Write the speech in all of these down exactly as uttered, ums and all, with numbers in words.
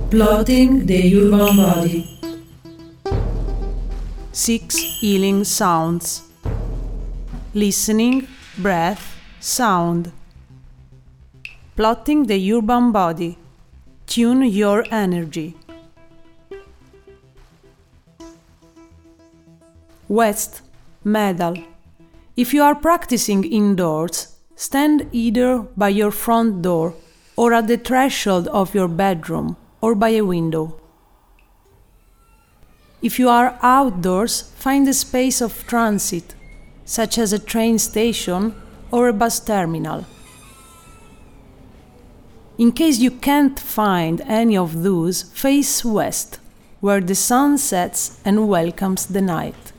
Plotting the urban body. Six healing sounds. Listening, breath, sound. Plotting the urban body. Tune your energy. West, medal. If you are practicing indoors, stand either by your front door or at the threshold of your bedroom or by a window. If you are outdoors, find a space of transit, such as a train station or a bus terminal. In case you can't find any of those, face west, where the sun sets and welcomes the night.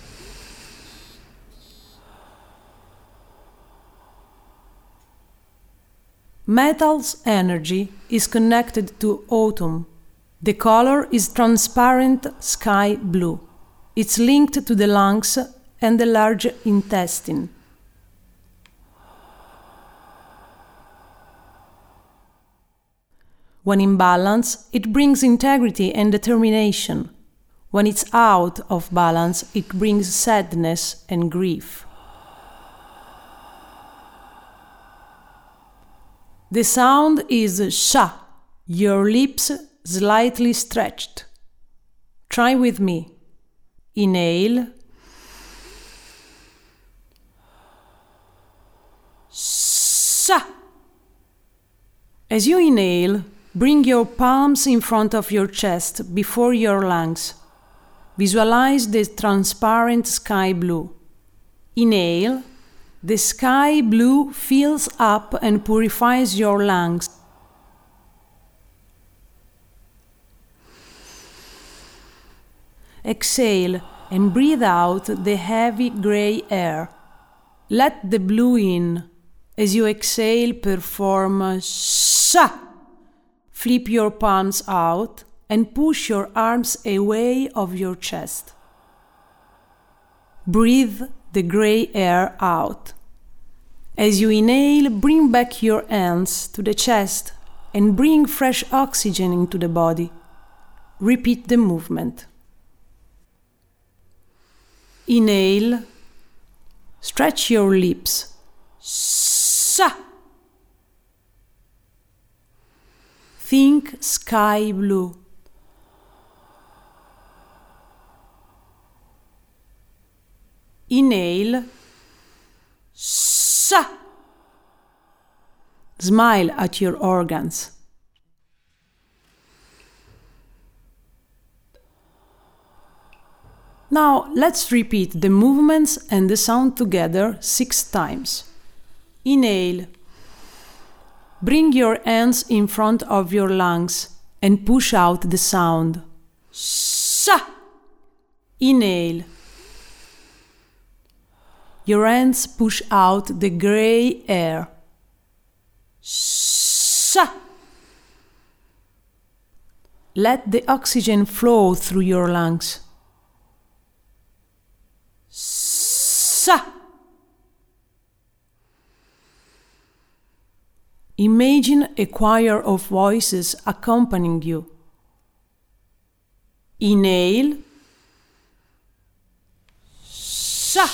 Metal's energy is connected to autumn. The color is transparent sky blue. It's linked to the lungs and the large intestine. When in balance, it brings integrity and determination. When it's out of balance, it brings sadness and grief. The sound is sha, your lips slightly stretched. Try with me. Inhale. Sha. As you inhale, bring your palms in front of your chest before your lungs. Visualize the transparent sky blue. Inhale. The sky blue fills up and purifies your lungs. Exhale and breathe out the heavy gray air. Let the blue in. As you exhale, perform sha. Flip your palms out and push your arms away of your chest. Breathe the gray air out. As you inhale, bring back your hands to the chest and bring fresh oxygen into the body. Repeat the movement. Inhale. Stretch your lips. Sha. Think sky blue. Inhale. Sha. Smile at your organs. Now let's repeat the movements and the sound together six times. Inhale. Bring your hands in front of your lungs and push out the sound. Sha. Inhale. Your hands push out the gray air. Sha. Let the oxygen flow through your lungs. Sha. Imagine a choir of voices accompanying you. Inhale. Sha.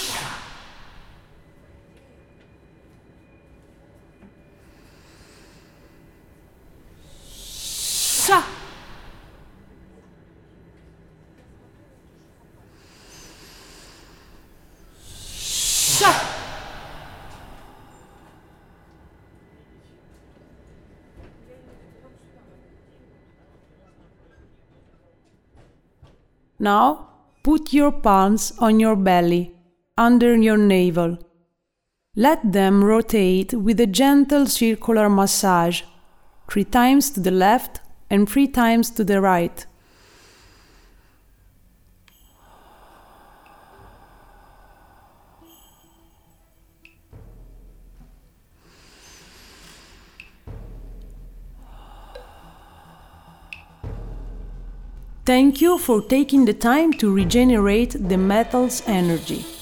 Sha. Sha. Now, put your palms on your belly, under your navel. Let them rotate with a gentle circular massage, three times to the left and three times to the right. Thank you for taking the time to regenerate the metal's energy.